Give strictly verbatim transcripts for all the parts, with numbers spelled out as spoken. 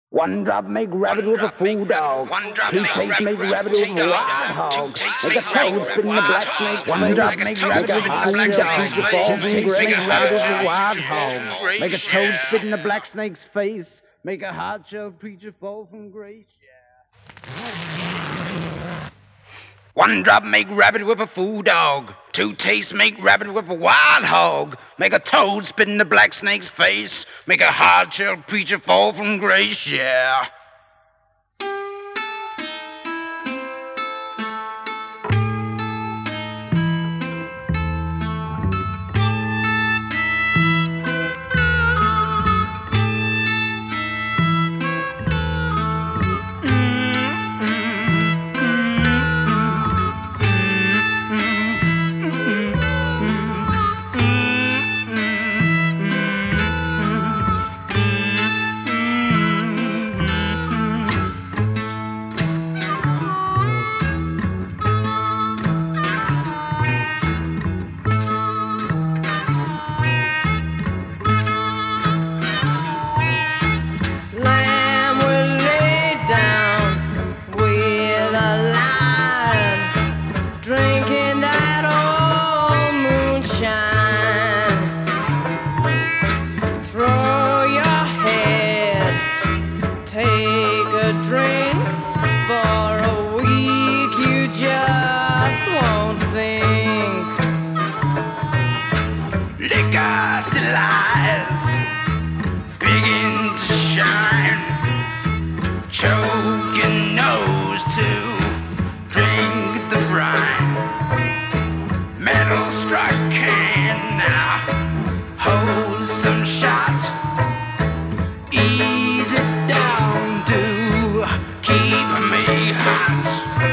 One drop make rabbit with a fool dog. Two taste make rabbit with a wild hog. Make a toad spit in the black snake. One drop make rabbit with a fool dog. Two taste make rabbit with a wild hog. Make a toad spit in the black snake's face. Make a hard shell preacher fall from grace. One drop make rabbit whip a fool dog. Two taste make rabbit whip a wild hog. Make a toad spit in the black snake's face. Make a hard-shelled preacher fall from grace, yeah. Choke your nose to drink the brine. Metal struck can now hold some shot. Ease it down to keep me hot.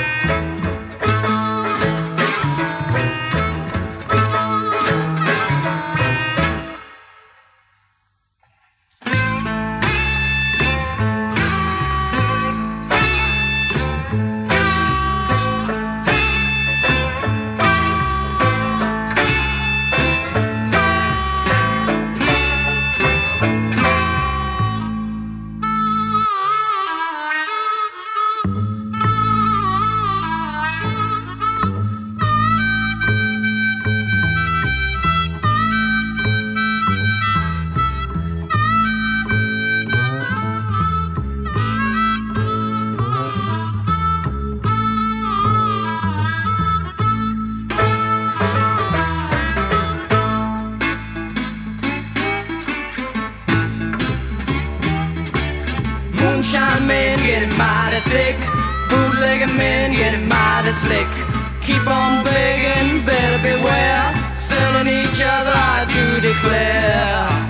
Moonshine men getting mighty thick, bootlegging men getting mighty slick. Keep on begging, better beware, selling each other I do declare.